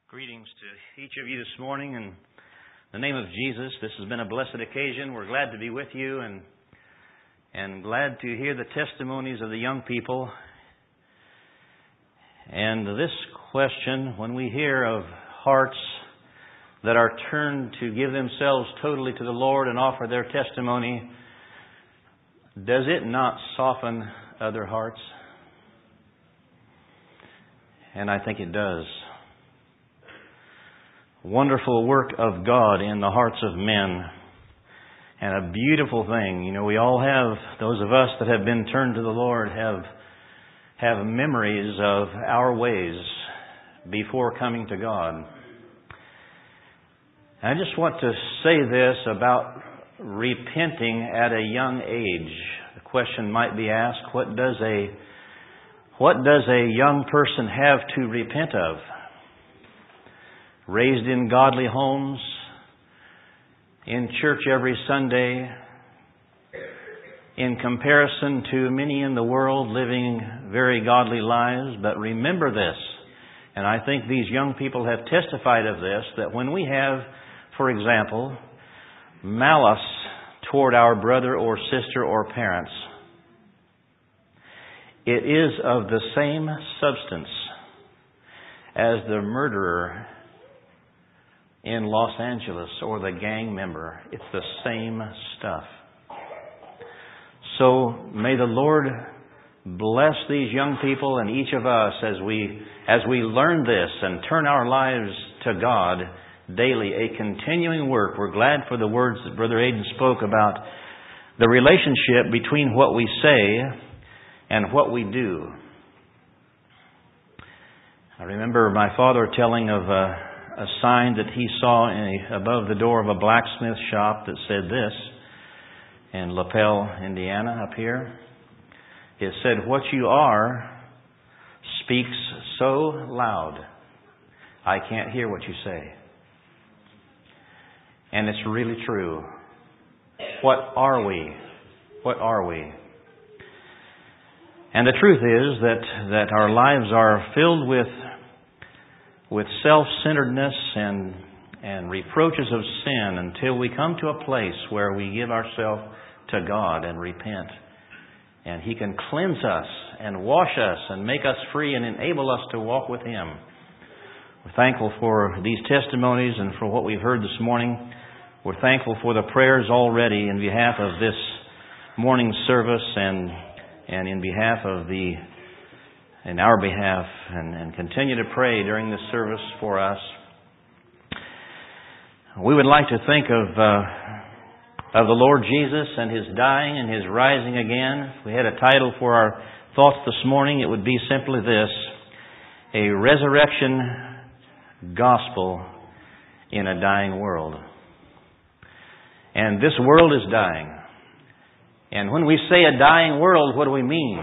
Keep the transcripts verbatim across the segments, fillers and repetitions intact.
Greetings to each of you this morning in the name of Jesus. This has been a blessed occasion. We're glad to be with you and and glad to hear the testimonies of the young people. And this question, when we hear of hearts that are turned to give themselves totally to the Lord and offer their testimony, does it not soften other hearts? And I think it does. Wonderful work of God in the hearts of men. And a beautiful thing. You know, we all have, those of us that have been turned to the Lord have, have memories of our ways before coming to God. I just want to say this about repenting at a young age. The question might be asked, what does a, what does a young person have to repent of? Raised in godly homes, in church every Sunday, in comparison to many in the world living very godly lives. But remember this, and I think these young people have testified of this, that when we have, for example, malice toward our brother or sister or parents, it is of the same substance as the murderer in Los Angeles or the gang member. It's the same stuff. So may the Lord bless these young people and each of us as we as we learn this and turn our lives to God daily, a continuing work. We're glad for the words that Brother Aiden spoke about the relationship between what we say and what we do. I remember my father telling of a a sign that he saw in a, above the door of a blacksmith shop that said this, in LaPel, Indiana, up here. It said, "What you are speaks so loud, I can't hear what you say." And it's really true. What are we? What are we? And the truth is that, that our lives are filled with with self-centeredness and and reproaches of sin until we come to a place where we give ourselves to God and repent. And He can cleanse us and wash us and make us free and enable us to walk with Him. We're thankful for these testimonies and for what we've heard this morning. We're thankful for the prayers already in behalf of this morning's service and and in behalf of the in our behalf, and, and continue to pray during this service for us. We would like to think of uh, of the Lord Jesus and His dying and His rising again. If we had a title for our thoughts this morning, it would be simply this: a resurrection gospel in a dying world. And this world is dying. And when we say a dying world, what do we mean?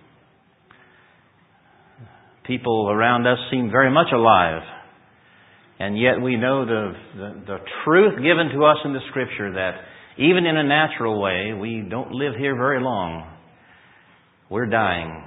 People around us seem very much alive. And yet we know the, the, the truth given to us in the Scripture that even in a natural way, we don't live here very long. We're dying.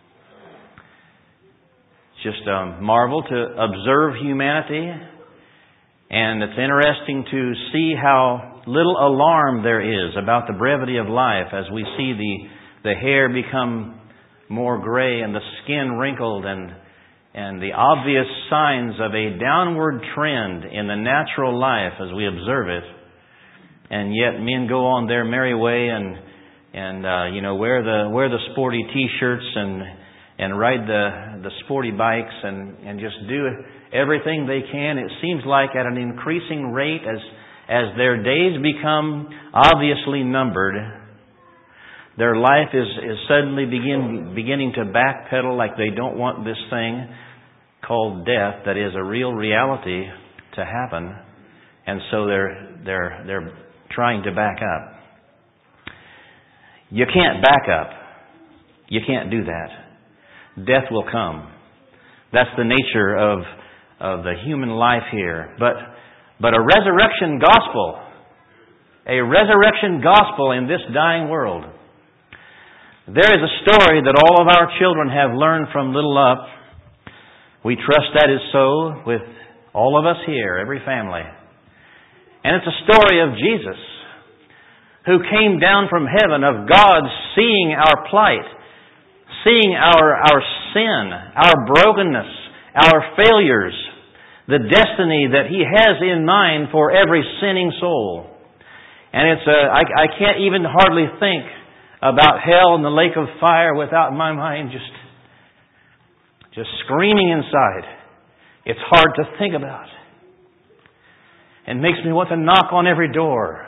It's just a marvel to observe humanity. And it's interesting to see how little alarm there is about the brevity of life as we see the, the hair become more gray and the skin wrinkled and and the obvious signs of a downward trend in the natural life as we observe it. And yet men go on their merry way and and uh, you know wear the wear the sporty T-shirts and and ride the the sporty bikes and and just do everything they can. It seems like at an increasing rate as as their days become obviously numbered. Their life is, is suddenly begin, beginning to backpedal like they don't want this thing called death that is a real reality to happen. And so they're they're they're trying to back up. You can't back up. You can't do that. Death will come. That's the nature of of the human life here. But but a resurrection gospel, a resurrection gospel in this dying world. There is a story that all of our children have learned from little up. We trust that is so with All of us here, every family. And it's a story of Jesus, who came down from heaven, of God seeing our plight, seeing our, our sin, our brokenness, our failures, the destiny that He has in mind for every sinning soul. And it's a, I, I can't even hardly think about hell and the lake of fire without my mind just, just screaming inside. It's hard to think about. It makes me want to knock on every door.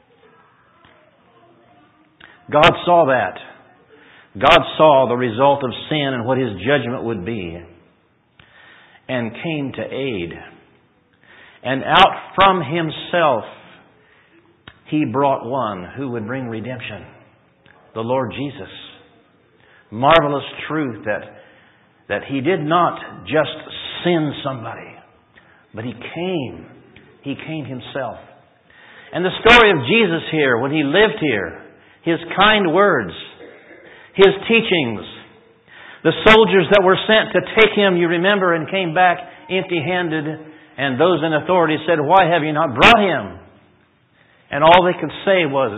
God saw that. God saw the result of sin and what His judgment would be, and came to aid. And out from Himself, He brought one who would bring redemption, the Lord Jesus. Marvelous truth that, that He did not just send somebody, but He came. He came Himself. And the story of Jesus here, when He lived here, His kind words, His teachings, the soldiers that were sent to take Him, you remember, and came back empty-handed, and those in authority said, "Why have you not brought Him?" And all they could say was,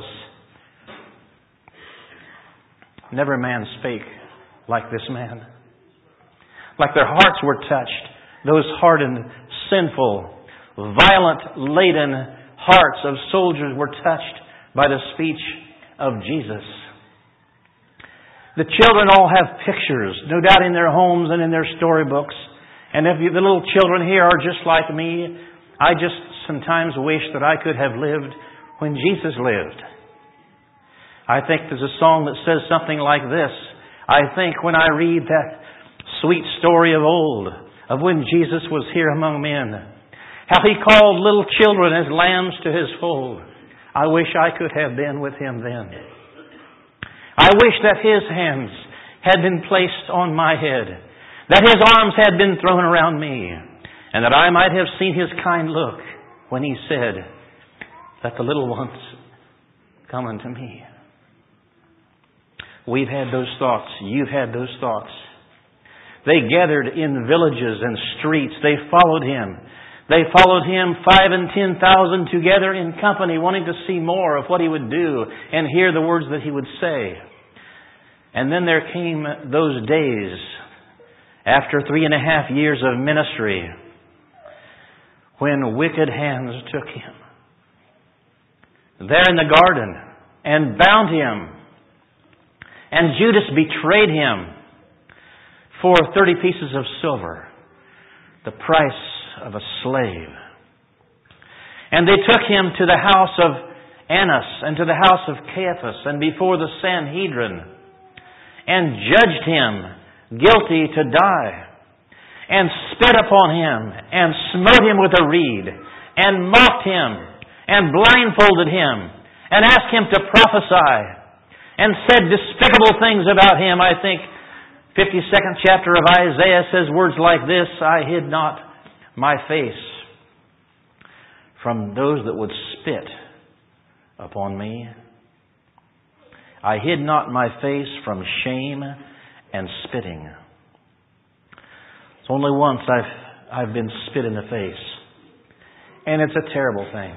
"Never man spake like this man." Like their hearts were touched, those hardened, sinful, violent-laden hearts of soldiers were touched by the speech of Jesus. The children all have pictures, no doubt in their homes and in their storybooks. And if you, the little children here are just like me, I just sometimes wish that I could have lived when Jesus lived. I think there's a song that says something like this. I think when I read that sweet story of old, of when Jesus was here among men, how He called little children as lambs to His fold. I wish I could have been with Him then. I wish that His hands had been placed on my head, that His arms had been thrown around me, and that I might have seen His kind look when He said, "Let the little ones come unto me." We've had those thoughts. You've had those thoughts. They gathered in villages and streets. They followed Him. They followed Him, five and ten thousand together in company, wanting to see more of what He would do and hear the words that He would say. And then there came those days, after three and a half years of ministry, when wicked hands took Him there in the garden and bound Him. And Judas betrayed Him for thirty pieces of silver, the price of a slave. And they took Him to the house of Annas and to the house of Caiaphas and before the Sanhedrin, and judged Him guilty to die, and spit upon Him and smote Him with a reed, and mocked Him and blindfolded Him and asked Him to prophesy, and said despicable things about Him. I think fifty-second chapter of Isaiah says words like this, "I hid not my face from those that would spit upon me. I hid not my face from shame and spitting." It's only once I've, I've been spit in the face. And it's a terrible thing.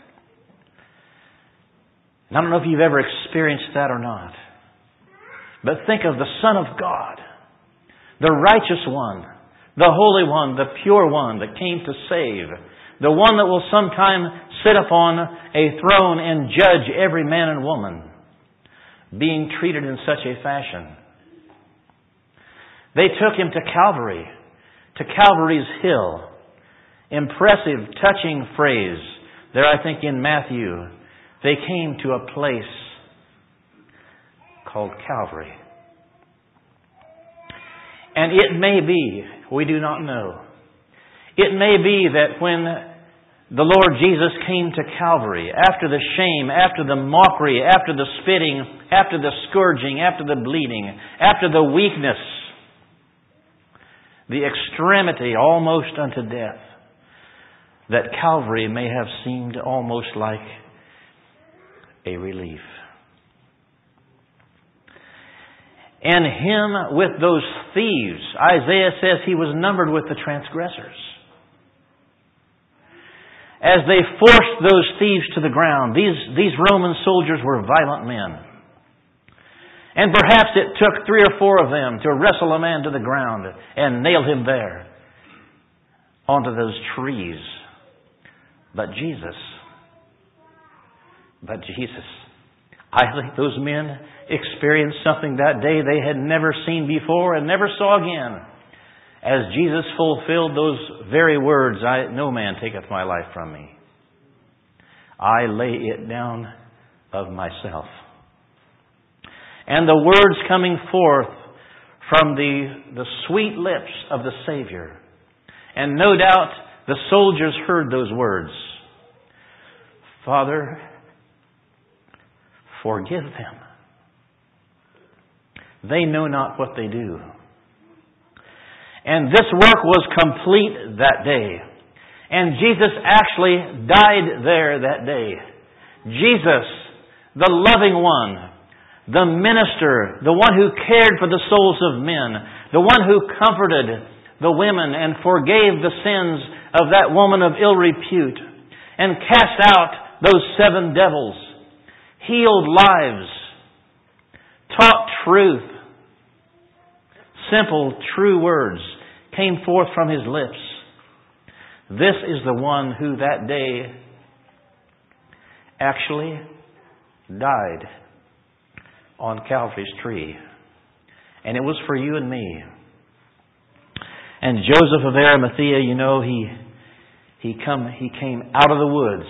And I don't know if you've ever experienced that or not. But think of the Son of God, the righteous one, the Holy One, the pure One that came to save, the one that will sometime sit upon a throne and judge every man and woman, being treated in such a fashion. They took Him to Calvary, to Calvary's hill. Impressive, touching phrase there, I think, in Matthew. They came to a place called Calvary. And it may be, we do not know, it may be that when the Lord Jesus came to Calvary, after the shame, after the mockery, after the spitting, after the scourging, after the bleeding, after the weakness, the extremity almost unto death, that Calvary may have seemed almost like a relief. And Him with those thieves, Isaiah says He was numbered with the transgressors. as they forced those thieves to the ground. These, these Roman soldiers were violent men. And perhaps it took three or four of them to wrestle a man to the ground and nail him there onto those trees. But Jesus, but Jesus, I think those men experienced something that day they had never seen before and never saw again. As Jesus fulfilled those very words, I, no man taketh my life from me. I lay it down of myself. And the words coming forth from the, the sweet lips of the Savior. And no doubt the soldiers heard those words. Father, forgive them. They know not what they do. And this work was complete that day. And Jesus actually died there that day. Jesus, the loving one, the minister, the one who cared for the souls of men, the one who comforted the women and forgave the sins of that woman of ill repute, and cast out those seven devils, healed lives, taught truth, simple, true words came forth from His lips. This is the one who that day actually died on Calvary's tree. And it was for you and me. And Joseph of Arimathea, you know, he he come he came out of the woods.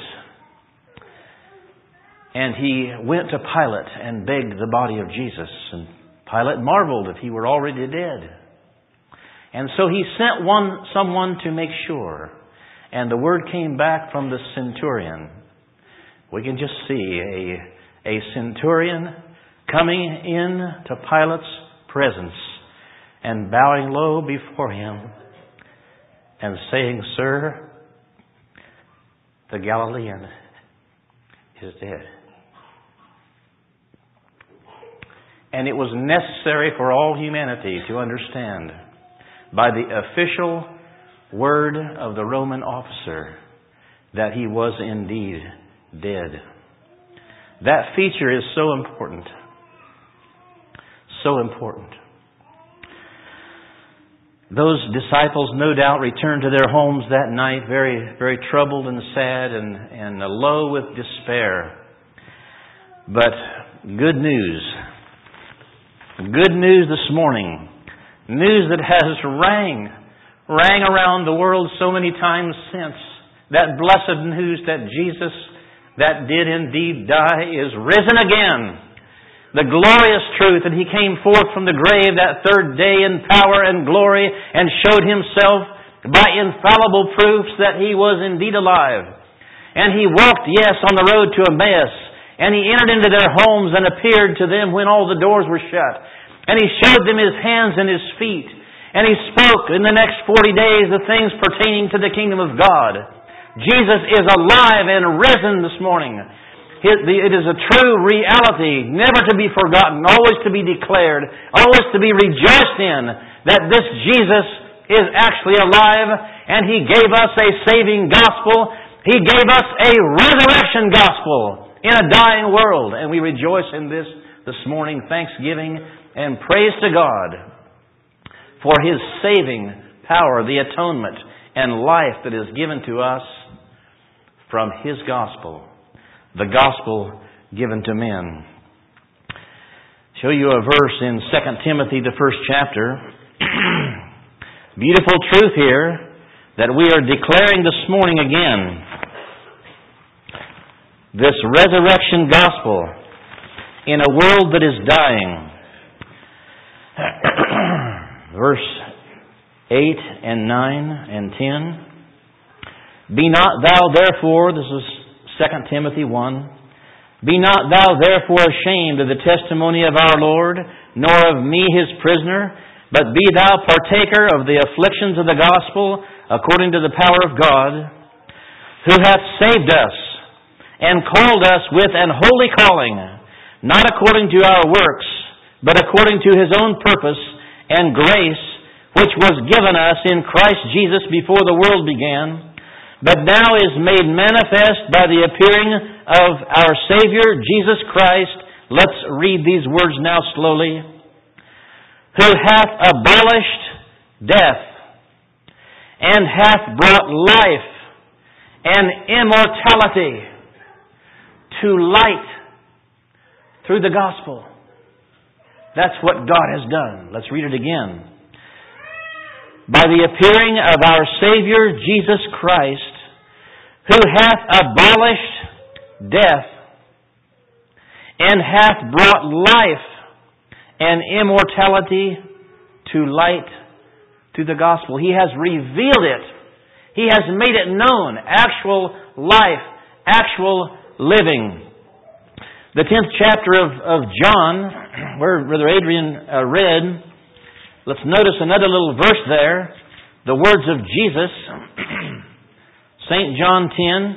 And he went to Pilate and begged the body of Jesus. And Pilate marveled if he were already dead. And so he sent one someone to make sure. And the word came back from the centurion. We can just see a, a centurion coming in to Pilate's presence and bowing low before him and saying, Sir, the Galilean is dead. And it was necessary for all humanity to understand by the official word of the Roman officer that he was indeed dead. That feature is so important. So important. Those disciples no doubt returned to their homes that night very, very troubled and sad and, and low with despair. But good news. Good news this morning. News that has rang, rang around the world so many times since. That blessed news that Jesus, that did indeed die, is risen again. The glorious truth that He came forth from the grave that third day in power and glory and showed Himself by infallible proofs that He was indeed alive. And He walked, yes, on the road to Emmaus. And He entered into their homes and appeared to them when all the doors were shut. And He showed them His hands and His feet. And He spoke in the next forty days the things pertaining to the kingdom of God. Jesus is alive and risen this morning. It is a true reality, never to be forgotten, always to be declared, always to be rejoiced in, that this Jesus is actually alive, and He gave us a saving gospel. He gave us a resurrection gospel in a dying world, and we rejoice in this this morning, thanksgiving and praise to God for His saving power, the atonement and life that is given to us from His gospel. The gospel given to men. Show you a verse in Second Timothy, the first chapter. Beautiful truth here that we are declaring this morning again. This resurrection gospel in a world that is dying. Verse eight and nine and ten. Be not thou therefore, this is Second Timothy one. Be not thou therefore ashamed of the testimony of our Lord, nor of me His prisoner, but be thou partaker of the afflictions of the gospel, according to the power of God, who hath saved us, and called us with an holy calling, not according to our works, but according to His own purpose and grace, which was given us in Christ Jesus before the world began, but now is made manifest by the appearing of our Savior, Jesus Christ. Let's read these words now slowly. Who hath abolished death, and hath brought life and immortality to light through the gospel. That's what God has done. Let's read it again. By the appearing of our Savior Jesus Christ, who hath abolished death, and hath brought life and immortality to light through the gospel. He has revealed it. He has made it known. Actual life, actual living. The tenth chapter of, of John, where Brother Adrian uh, read, let's notice another little verse there. The words of Jesus. Saint John ten.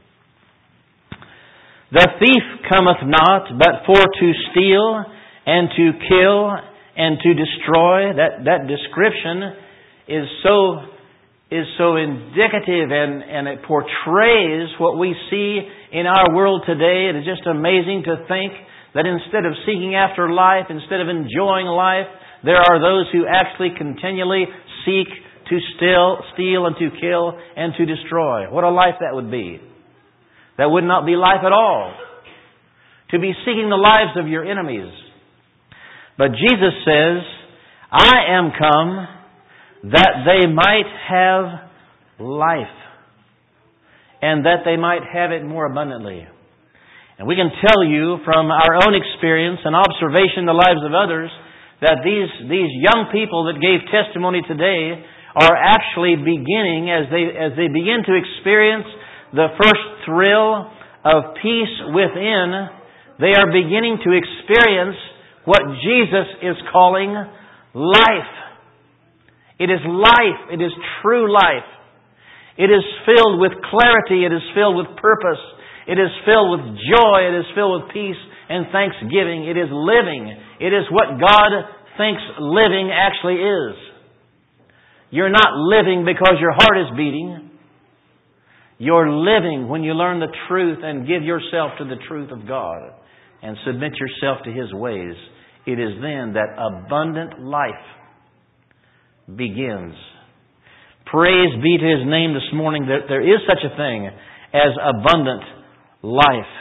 The thief cometh not, but for to steal, and to kill, and to destroy. That that description is so is so indicative, and, and it portrays what we see in our world today. It is just amazing to think that instead of seeking after life, instead of enjoying life, there are those who actually continually seek to steal, steal and to kill and to destroy. What a life that would be. That would not be life at all. To be seeking the lives of your enemies. But Jesus says, I am come that they might have life, and that they might have it more abundantly. And we can tell you from our own experience and observation in the lives of others that these, these young people that gave testimony today are actually beginning, as they, as they begin to experience the first thrill of peace within, they are beginning to experience what Jesus is calling life. It is life. It is true life. It is filled with clarity. It is filled with purpose. It is filled with joy. It is filled with peace and thanksgiving. It is living. It is what God thinks living actually is. You're not living because your heart is beating. You're living when you learn the truth and give yourself to the truth of God and submit yourself to His ways. It is then that abundant life begins. Praise be to His name this morning that there is such a thing as abundant life.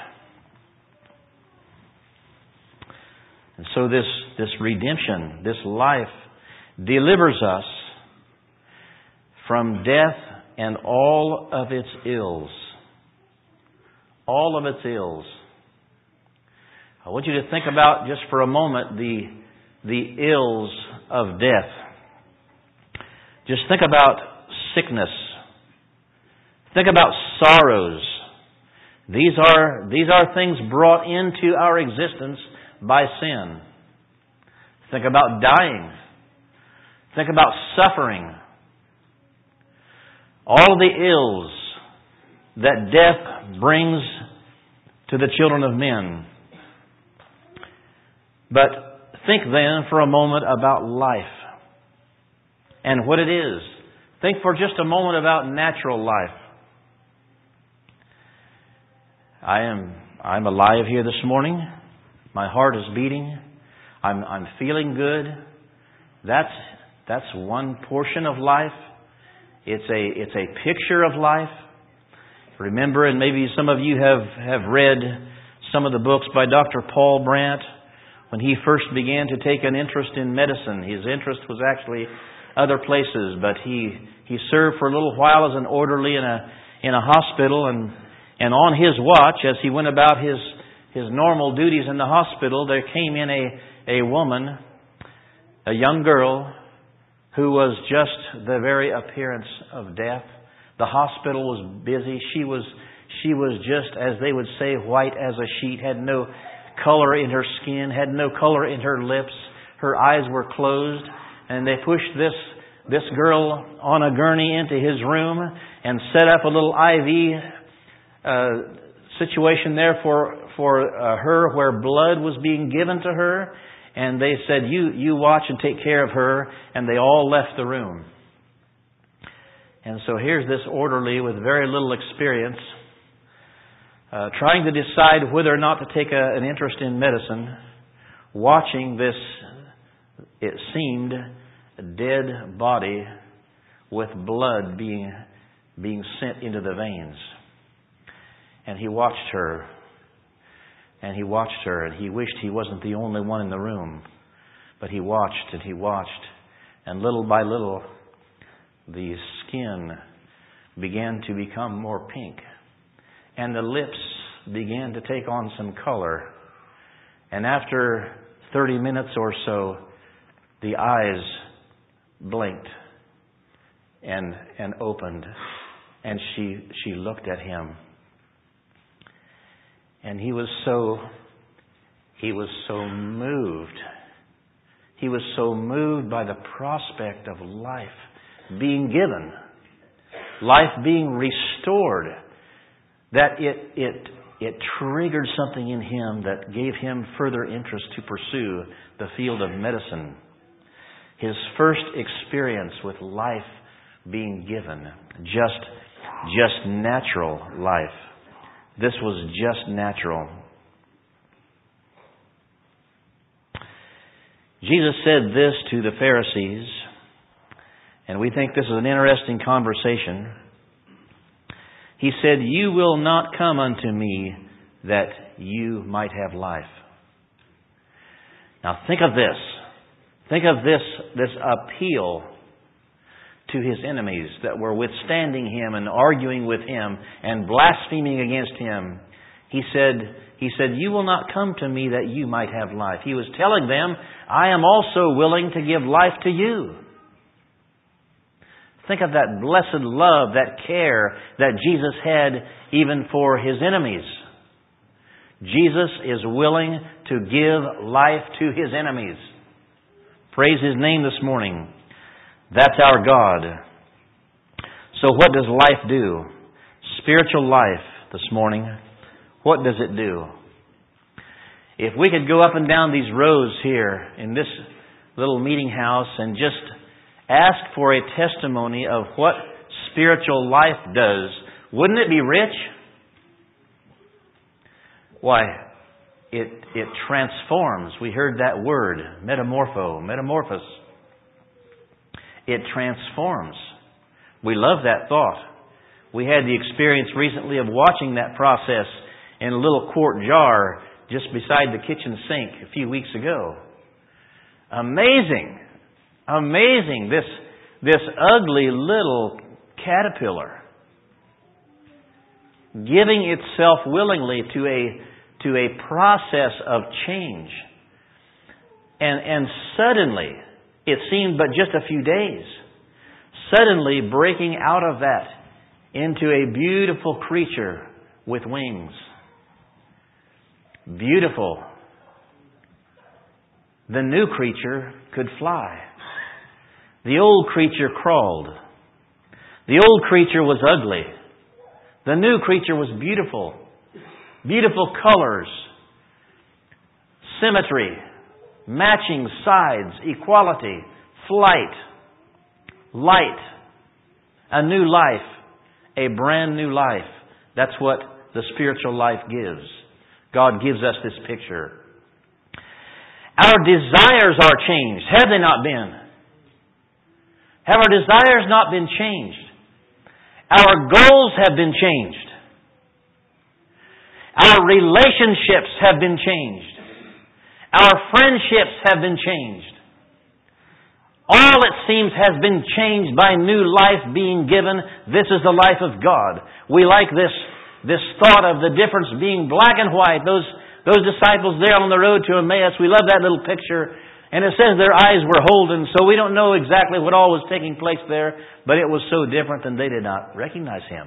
And so this, this redemption, this life, delivers us from death and all of its ills. All of its ills. I want you to think about just for a moment the, the ills of death. Just think about sickness. Think about sorrows. These are, these are things brought into our existence by sin. Think about dying. Think about suffering. All the ills that death brings to the children of men. But think then for a moment about life and what it is. Think for just a moment about natural life. I am I'm alive here this morning. My heart is beating. I'm I'm feeling good. That's that's one portion of life. It's a it's a picture of life. Remember, and maybe some of you have, have read some of the books by Doctor Paul Brandt. When he first began to take an interest in medicine, his interest was actually other places, but he he served for a little while as an orderly in a in a hospital, and and on his watch, as he went about his his normal duties in the hospital, there came in a a woman, a young girl, who was just the very appearance of death. The hospital was busy. She was she was just, as they would say, white as a sheet, had no color in her skin, had no color in her lips. Her eyes were closed, and they pushed this this girl on a gurney into his room and set up a little I V uh, situation there for for uh, her, where blood was being given to her. And they said, you, you watch and take care of her. And they all left the room. And so here's this orderly with very little experience, uh, trying to decide whether or not to take a, an interest in medicine, watching this, it seemed, dead body with blood being, being sent into the veins. And he watched her, and he watched her, and he wished he wasn't the only one in the room. But he watched and he watched, and little by little, the skin began to become more pink, and the lips began to take on some color. And after thirty minutes or so, the eyes blinked and and opened, and she she looked at him. And he was so he was so moved. He was so moved by the prospect of life being given, life being restored, that it it it triggered something in him that gave him further interest to pursue the field of medicine. His first experience with life being given, just just natural life. This was just natural. Jesus said this to the Pharisees, and we think this is an interesting conversation. He said, "You will not come unto me that you might have life." Now think of this. Think of this, this appeal to his enemies that were withstanding him and arguing with him and blaspheming against him. He said, he said, "You will not come to me that you might have life." He was telling them, I am also willing to give life to you. Think of that blessed love, that care that Jesus had even for his enemies. Jesus is willing to give life to his enemies. Praise his name this morning. That's our God. So what does life do? Spiritual life this morning. What does it do? If we could go up and down these rows here in this little meeting house and just ask for a testimony of what spiritual life does, wouldn't it be rich? Why, it it transforms. We heard that word, metamorpho, metamorphos. It transforms. We love that thought. We had the experience recently of watching that process in a little quart jar just beside the kitchen sink a few weeks ago. Amazing. Amazing. This, this ugly little caterpillar giving itself willingly to a, to a process of change. And, and suddenly, it seemed but just a few days, suddenly breaking out of that into a beautiful creature with wings. Beautiful. The new creature could fly. The old creature crawled. The old creature was ugly. The new creature was beautiful. Beautiful colors. Symmetry. Matching sides. Equality. Flight. Light. A new life. A brand new life. That's what the spiritual life gives. God gives us this picture. Our desires are changed. Have they not been? Have our desires not been changed? Our goals have been changed. Our relationships have been changed. Our friendships have been changed. All, it seems, has been changed by new life being given. This is the life of God. We like this This thought of the difference being black and white. Those those disciples there on the road to Emmaus, we love that little picture. And it says their eyes were holden, so we don't know exactly what all was taking place there, but it was so different and they did not recognize Him.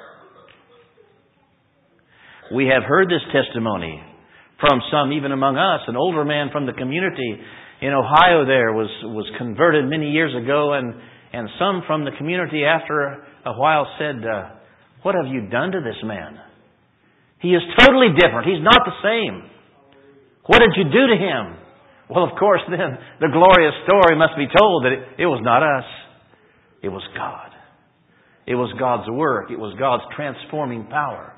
We have heard this testimony from some, even among us. An older man from the community in Ohio there was, was converted many years ago, and, and some from the community after a while said, uh, "What have you done to this man? He is totally different. He's not the same. What did you do to him?" Well, of course, then the glorious story must be told that it, it was not us. It was God. It was God's work. It was God's transforming power.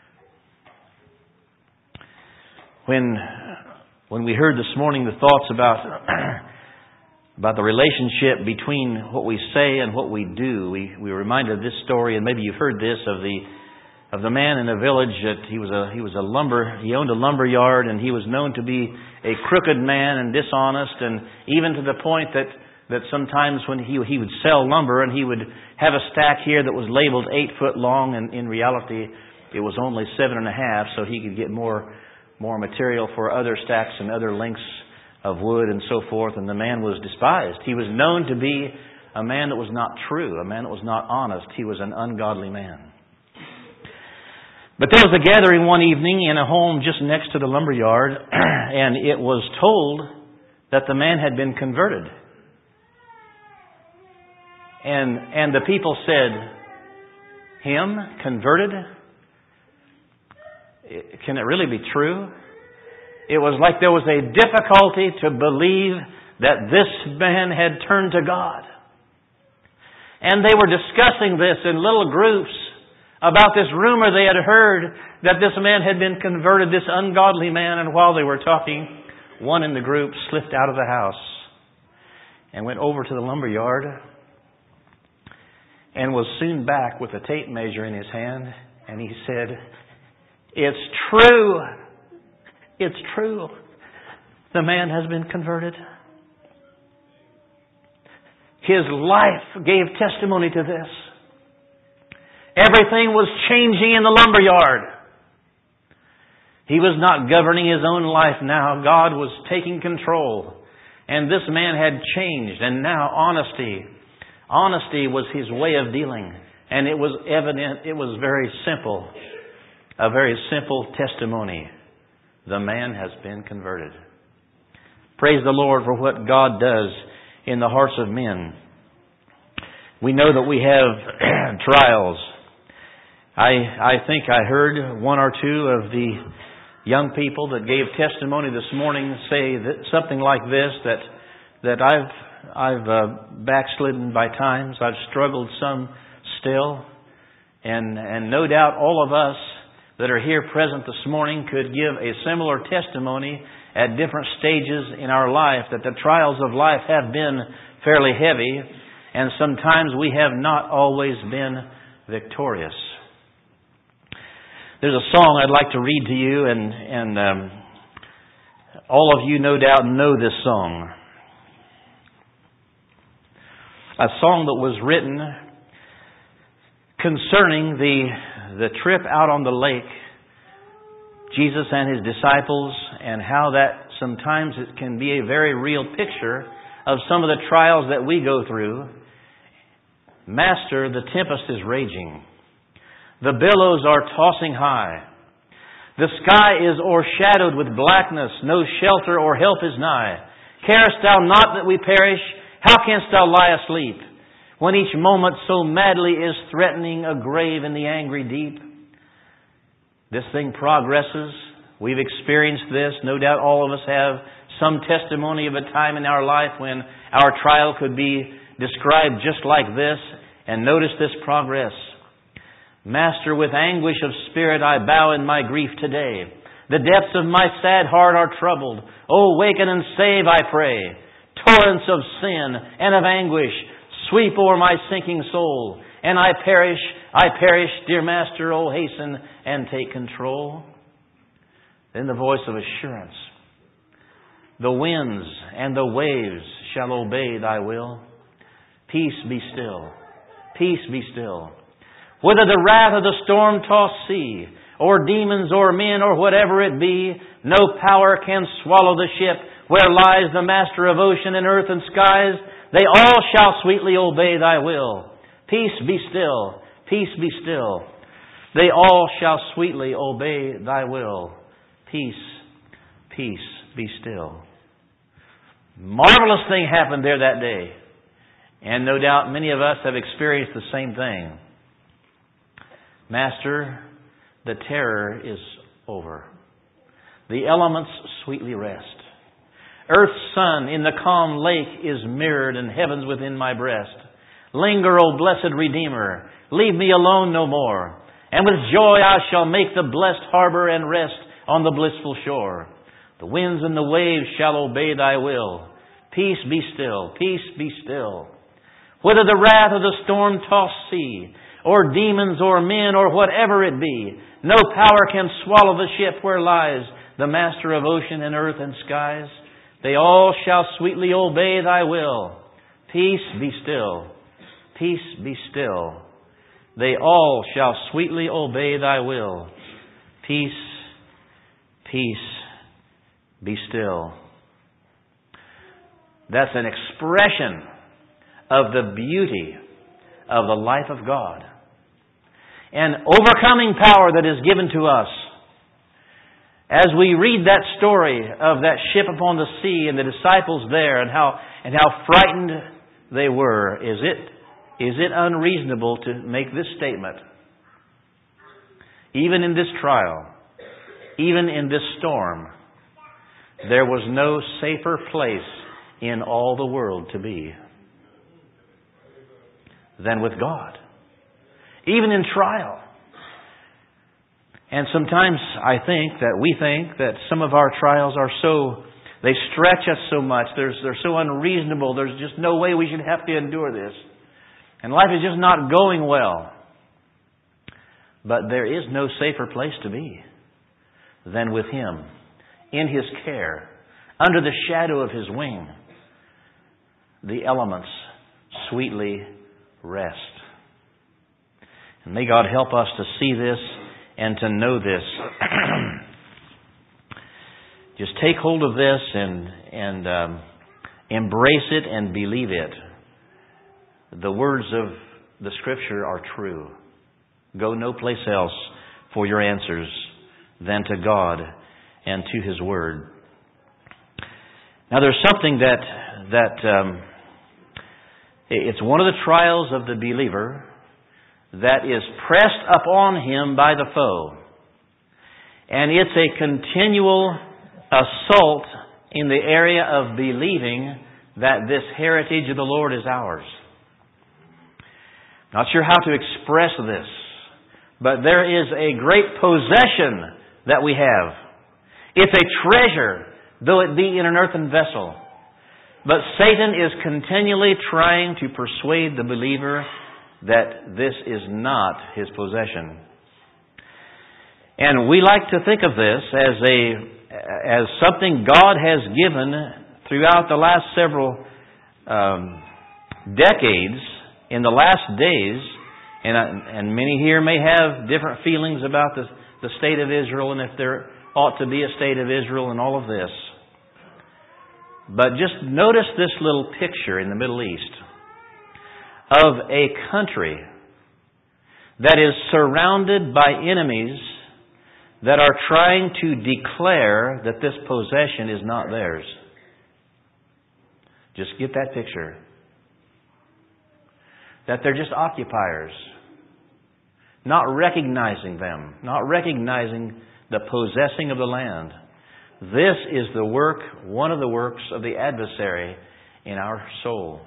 When, when we heard this morning the thoughts about, about the relationship between what we say and what we do, we, we were reminded of this story, and maybe you've heard this, of the of the man in a village that he was a he was a lumber he owned a lumber yard, and he was known to be a crooked man and dishonest, and even to the point that that sometimes when he he would sell lumber and he would have a stack here that was labeled eight foot long, and in reality it was only seven and a half, so he could get more more material for other stacks and other lengths of wood and so forth. And the man was despised. He was known to be a man that was not true, a man that was not honest. He was an ungodly man. But there was a gathering one evening in a home just next to the lumber yard, and it was told that the man had been converted. And and the people said, "Him converted? Can it really be true?" It was like there was a difficulty to believe that this man had turned to God. And they were discussing this in little groups about this rumor they had heard that this man had been converted, this ungodly man. And while they were talking, one in the group slipped out of the house and went over to the lumber yard and was soon back with a tape measure in his hand. And he said, "It's true. It's true. The man has been converted." His life gave testimony to this. Everything was changing in the lumber yard. He was not governing his own life now. God was taking control. And this man had changed. And now honesty. Honesty was his way of dealing. And it was evident. It was very simple. A very simple testimony. The man has been converted. Praise the Lord for what God does in the hearts of men. We know that we have trials. I I think I heard one or two of the young people that gave testimony this morning say that something like this, that that I've I've uh, backslidden by times. I've struggled some still, and and no doubt all of us that are here present this morning could give a similar testimony at different stages in our life, that the trials of life have been fairly heavy, and sometimes we have not always been victorious. There's a song I'd like to read to you, and, and um, all of you no doubt know this song. A song that was written concerning the the trip out on the lake, Jesus and His disciples, and how that sometimes it can be a very real picture of some of the trials that we go through. "Master, the tempest is raging. The billows are tossing high. The sky is o'ershadowed with blackness. No shelter or help is nigh. Carest Thou not that we perish? How canst Thou lie asleep, when each moment so madly is threatening a grave in the angry deep?" This thing progresses. We've experienced this. No doubt all of us have some testimony of a time in our life when our trial could be described just like this. And notice this progress. "Master, with anguish of spirit I bow in my grief today. The depths of my sad heart are troubled. Oh, waken and save, I pray. Torrents of sin and of anguish sweep o'er my sinking soul. And I perish, I perish, dear Master, oh, hasten and take control." Then the voice of assurance. "The winds and the waves shall obey Thy will. Peace be still, peace be still. Whether the wrath of the storm-tossed sea, or demons or men or whatever it be, no power can swallow the ship where lies the Master of ocean and earth and skies. They all shall sweetly obey Thy will. Peace be still, peace be still. They all shall sweetly obey Thy will. Peace, peace be still." Marvelous thing happened there that day. And no doubt many of us have experienced the same thing. "Master, the terror is over. The elements sweetly rest. Earth's sun in the calm lake is mirrored, and heaven's within my breast. Linger, O blessed Redeemer, leave me alone no more. And with joy I shall make the blessed harbor and rest on the blissful shore. The winds and the waves shall obey Thy will. Peace be still, peace be still. Whether the wrath of the storm-tossed sea, or demons, or men, or whatever it be, no power can swallow the ship where lies the Master of ocean and earth and skies. They all shall sweetly obey Thy will. Peace be still, peace be still. They all shall sweetly obey Thy will. Peace, peace, be still. That's an expression of the beauty of the life of God. An overcoming power that is given to us. As we read that story of that ship upon the sea and the disciples there and how and how frightened they were, is it is it unreasonable to make this statement? Even in this trial, even in this storm, there was no safer place in all the world to be than with God. Even in trial. And sometimes I think that we think that some of our trials are so, they stretch us so much. There's, they're so unreasonable. There's just no way we should have to endure this. And life is just not going well. But there is no safer place to be than with Him, in His care, under the shadow of His wing. The elements sweetly rest. And may God help us to see this and to know this. Just take hold of this and and um, embrace it and believe it. The words of the Scripture are true. Go no place else for your answers than to God and to His Word. Now there's something that that um, it's one of the trials of the believer that is pressed upon him by the foe. And it's a continual assault in the area of believing that this heritage of the Lord is ours. Not sure how to express this, but there is a great possession that we have. It's a treasure, though it be in an earthen vessel. But Satan is continually trying to persuade the believer that this is not his possession. And we like to think of this as a as something God has given throughout the last several um, decades, in the last days, and and many here may have different feelings about the, the state of Israel and if there ought to be a state of Israel and all of this. But just notice this little picture in the Middle East of a country that is surrounded by enemies that are trying to declare that this possession is not theirs. Just get that picture. That they're just occupiers, not recognizing them, not recognizing the possessing of the land. This is the work, one of the works of the adversary in our soul.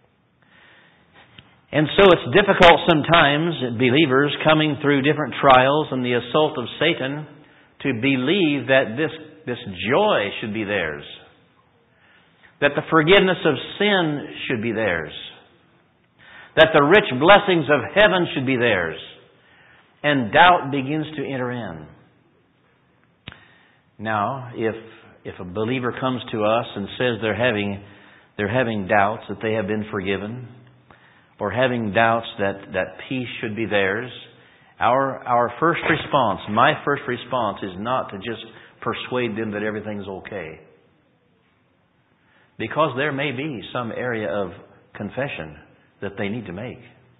And so it's difficult sometimes, believers coming through different trials and the assault of Satan, to believe that this, this joy should be theirs. That the forgiveness of sin should be theirs. That the rich blessings of heaven should be theirs. And doubt begins to enter in. Now, if if a believer comes to us and says they're having they're having doubts that they have been forgiven, or having doubts that, that peace should be theirs, our our first response, my first response is not to just persuade them that everything's okay. Because there may be some area of confession that they need to make.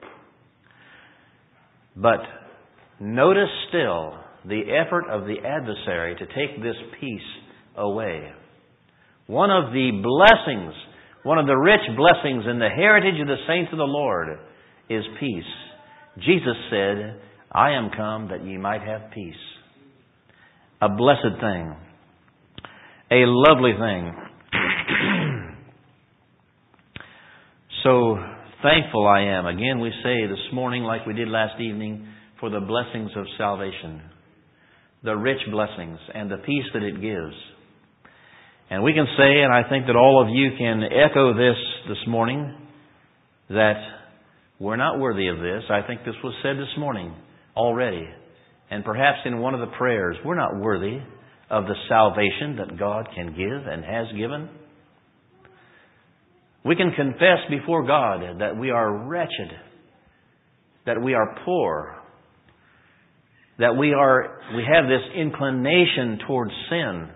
But notice still the effort of the adversary to take this peace away. One of the blessings, one of the rich blessings in the heritage of the saints of the Lord is peace. Jesus said, I am come that ye might have peace. A blessed thing. A lovely thing. So thankful I am. Again, we say this morning, like we did last evening, for the blessings of salvation, the rich blessings and the peace that it gives. And we can say, and I think that all of you can echo this this morning, that we're not worthy of this. I think this was said this morning already. And perhaps in one of the prayers, we're not worthy of the salvation that God can give and has given. We can confess before God that we are wretched, that we are poor, that we are we have this inclination towards sin.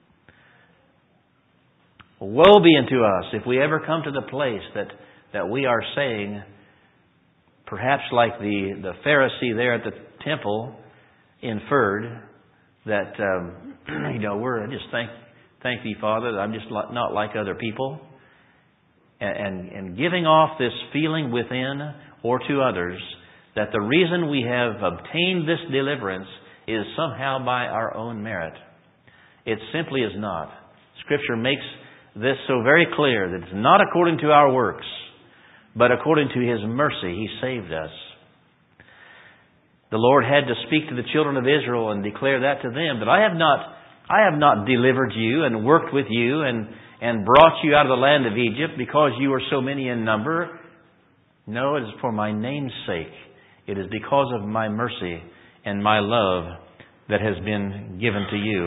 Woe be unto us if we ever come to the place that, that we are saying, perhaps like the, the Pharisee there at the temple inferred, that um, you know we're just thank thank thee, Father, that I'm just not like other people, and, and and giving off this feeling within or to others that the reason we have obtained this deliverance is somehow by our own merit. It simply is not. Scripture makes this so very clear that it's not according to our works, but according to His mercy He saved us. The Lord had to speak to the children of Israel and declare that to them, that I have not I have not delivered you and worked with you and, and brought you out of the land of Egypt because you were so many in number. No, it is for my name's sake. It is because of my mercy and my love that has been given to you.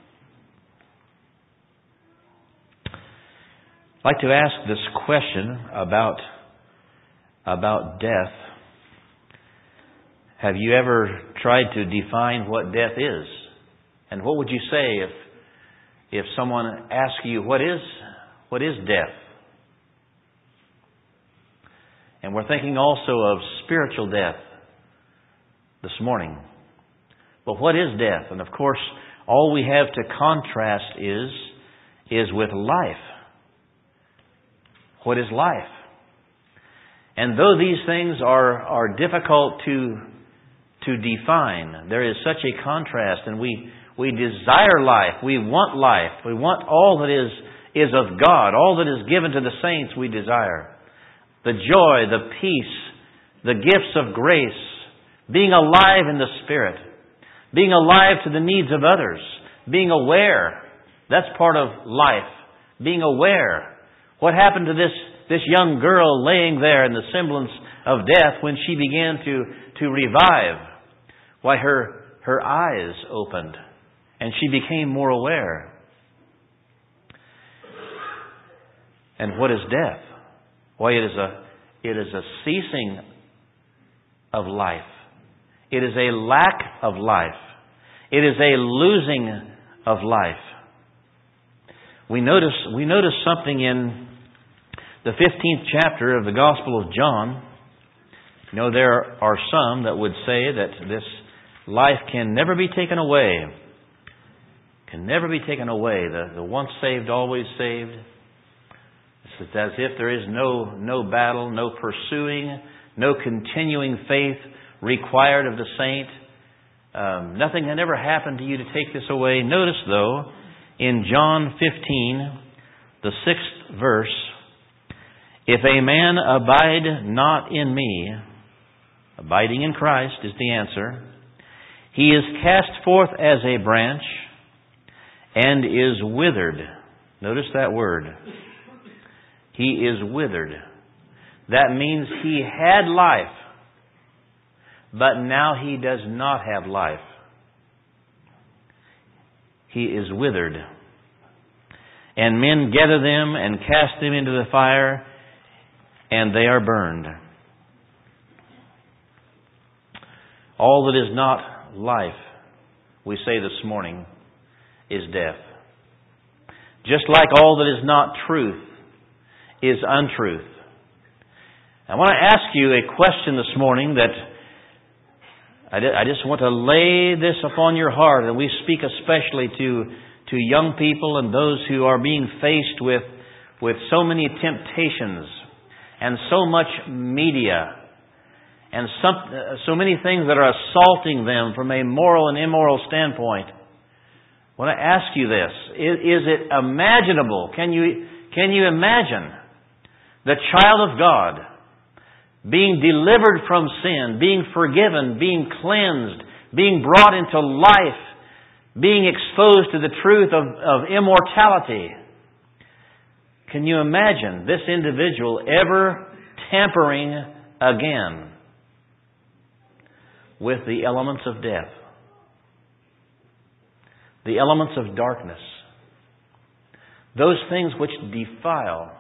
I'd like to ask this question about, about death. Have you ever tried to define what death is? And what would you say if if someone asked you, what is what is death? And we're thinking also of spiritual death this morning. But what is death? And of course, all we have to contrast is is with life. What is life? And though these things are are difficult to to define, there is such a contrast, and we we desire life. We want life. We want all that is is of God, all that is given to the saints. We desire the joy, the peace, the gifts of grace, being alive in the Spirit, being alive to the needs of others, being aware. That's part of life. Being aware. What happened to this this young girl laying there in the semblance of death when she began to to revive? Why, her her eyes opened and she became more aware. And what is death? Why, it is a it is a ceasing of life. It is a lack of life. It is a losing of life. We notice we notice something in the fifteenth chapter of the Gospel of John. You know, there are some that would say that this life can never be taken away. Can never be taken away. The, the once saved, always saved. It's as if there is no, no battle, no pursuing, no continuing faith required of the saint. Um, nothing had ever happened to you to take this away. Notice, though, in John fifteen, the sixth verse, if a man abide not in me, abiding in Christ is the answer, he is cast forth as a branch and is withered. Notice that word. He is withered. That means he had life, but now he does not have life. He is withered. And men gather them and cast them into the fire, and they are burned. All that is not life, we say this morning, is death. Just like all that is not truth is untruth. I want to ask you a question this morning that I just want to lay this upon your heart, and we speak especially to, to young people and those who are being faced with, with so many temptations and so much media and some, so many things that are assaulting them from a moral and immoral standpoint. I want to ask you this. Is, is it imaginable? Can you, can you imagine the child of God being delivered from sin, being forgiven, being cleansed, being brought into life, being exposed to the truth of, of immortality. Can you imagine this individual ever tampering again with the elements of death, the elements of darkness, those things which defile?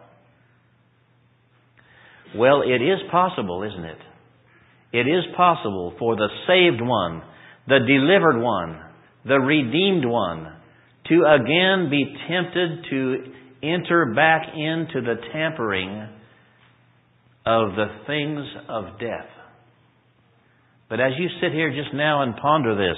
Well, it is possible, isn't it? It is possible for the saved one, the delivered one, the redeemed one, to again be tempted to enter back into the tampering of the things of death. But as you sit here just now and ponder this,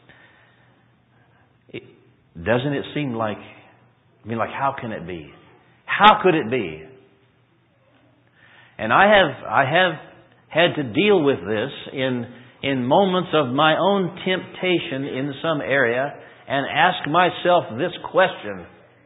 it, doesn't it seem like, I mean, like, how can it be? How could it be? And I have I have had to deal with this in in moments of my own temptation in some area and ask myself this question: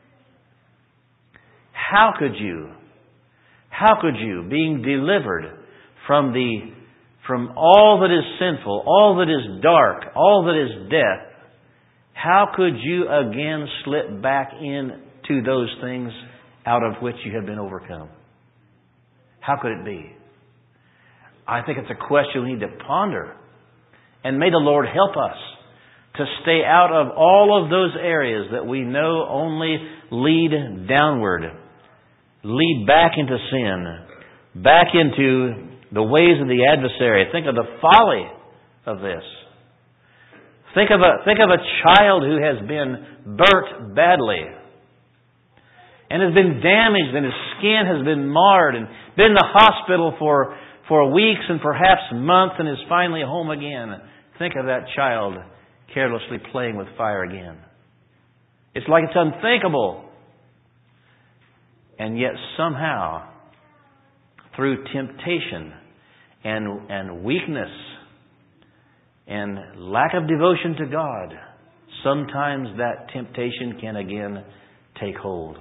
How could you, how could you, being delivered from the from all that is sinful, all that is dark, all that is death, how could you again slip back into those things out of which you have been overcome? How could it be? I think it's a question we need to ponder. And may the Lord help us to stay out of all of those areas that we know only lead downward, lead back into sin, back into the ways of the adversary. Think of the folly of this. Think of a, think of a child who has been burnt badly and has been damaged and his skin has been marred and been in the hospital for, for weeks and perhaps months and is finally home again. Think of that child carelessly playing with fire again. It's like it's unthinkable. And yet somehow, through temptation and, and weakness and lack of devotion to God, sometimes that temptation can again take hold.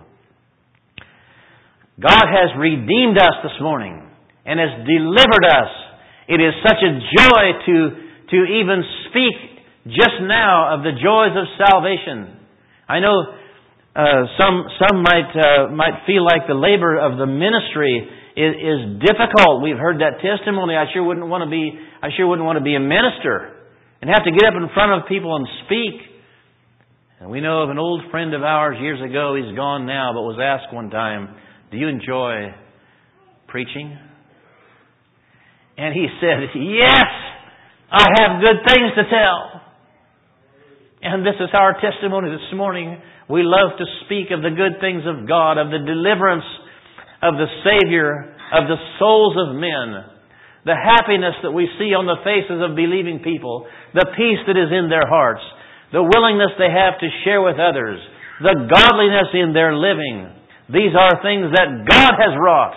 God has redeemed us this morning and has delivered us. It is such a joy to, to even speak just now of the joys of salvation. I know uh, some some might uh, might feel like the labor of the ministry is, is difficult. We've heard that testimony. I sure wouldn't want to be. I sure wouldn't want to be a minister and have to get up in front of people and speak. And we know of an old friend of ours years ago. He's gone now, but was asked one time, "Do you enjoy preaching?" And he said, "Yes, I have good things to tell." And this is our testimony this morning. We love to speak of the good things of God, of the deliverance of the Savior, of the souls of men, the happiness that we see on the faces of believing people, the peace that is in their hearts, the willingness they have to share with others, the godliness in their living. These are things that God has wrought.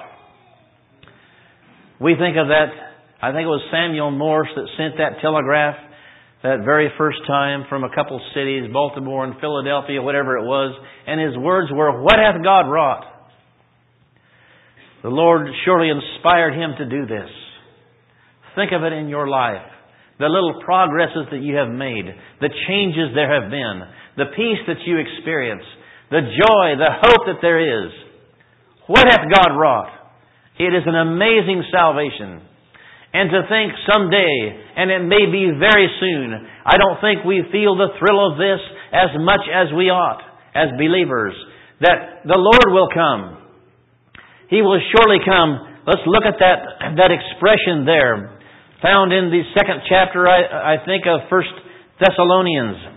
We think of that, I think it was Samuel Morse that sent that telegraph that very first time from a couple cities, Baltimore and Philadelphia, whatever it was, and his words were, "What hath God wrought?" The Lord surely inspired him to do this. Think of it in your life. The little progresses that you have made, the changes there have been, the peace that you experience, the joy, the hope that there is. What hath God wrought? It is an amazing salvation. And to think someday, and it may be very soon, I don't think we feel the thrill of this as much as we ought as believers, that the Lord will come. He will surely come. Let's look at that, that expression there, found in the second chapter, I, I think, of First Thessalonians.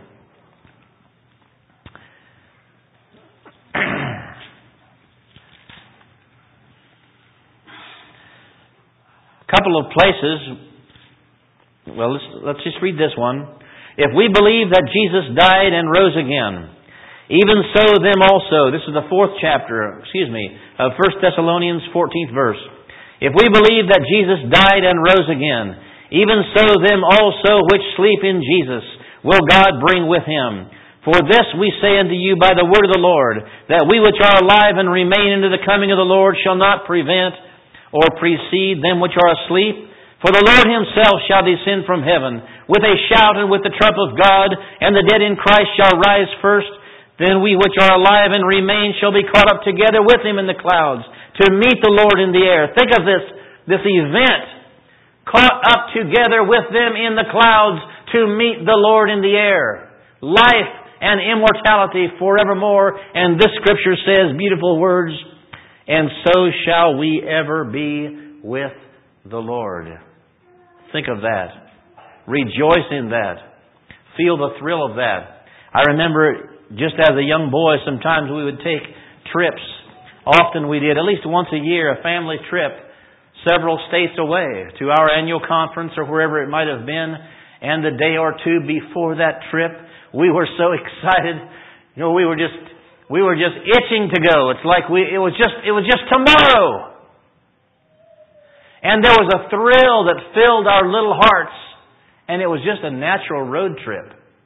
Couple of places. Well, let's, let's just read this one. "If we believe that Jesus died and rose again, even so them also," this is the fourth chapter, excuse me, of First Thessalonians, fourteenth verse. "If we believe that Jesus died and rose again, even so them also which sleep in Jesus will God bring with Him. For this we say unto you by the word of the Lord, that we which are alive and remain unto the coming of the Lord shall not prevent or precede them which are asleep. For the Lord Himself shall descend from heaven with a shout and with the trump of God, and the dead in Christ shall rise first. Then we which are alive and remain shall be caught up together with Him in the clouds to meet the Lord in the air. Think of this, this event. Caught up together with them in the clouds to meet the Lord in the air. Life and immortality forevermore. And this Scripture says beautiful words, and so shall we ever be with the Lord. Think of that. Rejoice in that. Feel the thrill of that. I remember just as a young boy, sometimes we would take trips. Often we did, at least once a year, a family trip several states away to our annual conference or wherever it might have been. And the day or two before that trip, we were so excited. You know, we were just we were just itching to go. It's like we it was just it was just tomorrow. And there was a thrill that filled our little hearts. And it was just a natural road trip.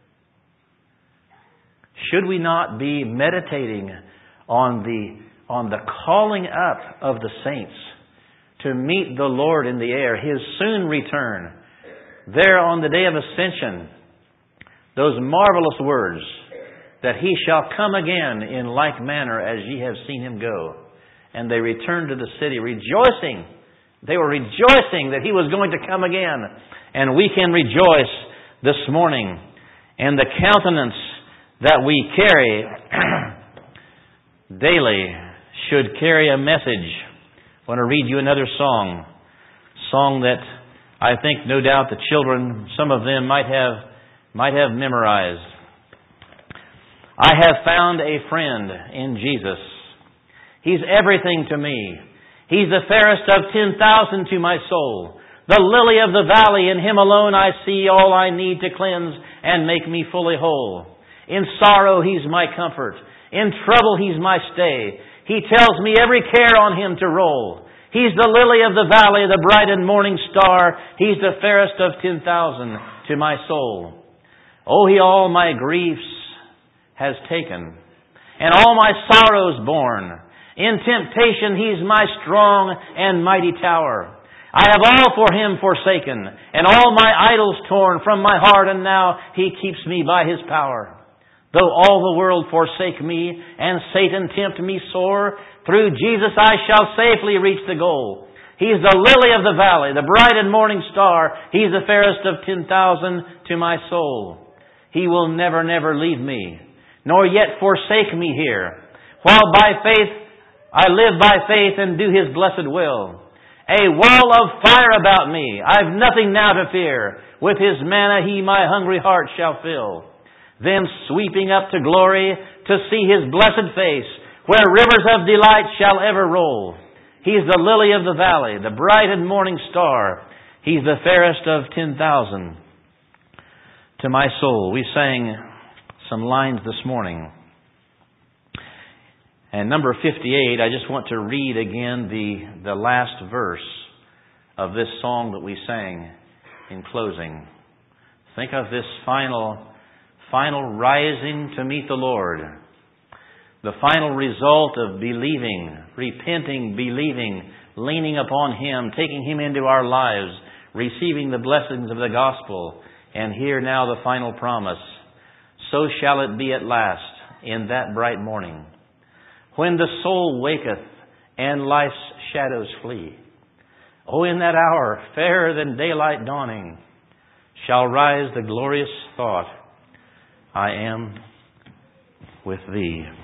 Should we not be meditating on the, on the calling up of the saints to meet the Lord in the air, His soon return, there on the day of ascension, those marvelous words that He shall come again in like manner as ye have seen Him go. And they returned to the city rejoicing. They were rejoicing that He was going to come again. And we can rejoice this morning. And the countenance that we carry daily should carry a message. I want to read you another song. Song that I think no doubt the children, some of them might have, might have memorized. I have found a friend in Jesus. He's everything to me. He's the fairest of ten thousand to my soul. The lily of the valley, in Him alone I see all I need to cleanse and make me fully whole. In sorrow He's my comfort. In trouble He's my stay. He tells me every care on Him to roll. He's the lily of the valley, the bright and morning star. He's the fairest of ten thousand to my soul. Oh, He all my griefs has taken, and all my sorrows borne. In temptation He's my strong and mighty tower. I have all for Him forsaken, and all my idols torn from my heart, and now He keeps me by His power. Though all the world forsake me, and Satan tempt me sore, through Jesus I shall safely reach the goal. He's the lily of the valley, the bright and morning star. He's the fairest of ten thousand to my soul. He will never, never leave me, nor yet forsake me here, while by faith I live by faith and do His blessed will. A wall of fire about me, I've nothing now to fear. With His manna He my hungry heart shall fill. Then sweeping up to glory to see His blessed face, where rivers of delight shall ever roll. He's the lily of the valley, the bright and morning star. He's the fairest of ten thousand to my soul. We sang some lines this morning. And number fifty-eight, I just want to read again the, the last verse of this song that we sang in closing. Think of this final, final rising to meet the Lord. The final result of believing, repenting, believing, leaning upon Him, taking Him into our lives, receiving the blessings of the gospel. And here now the final promise. So shall it be at last in that bright morning, when the soul waketh and life's shadows flee. Oh, in that hour, fairer than daylight dawning, shall rise the glorious thought, I am with Thee.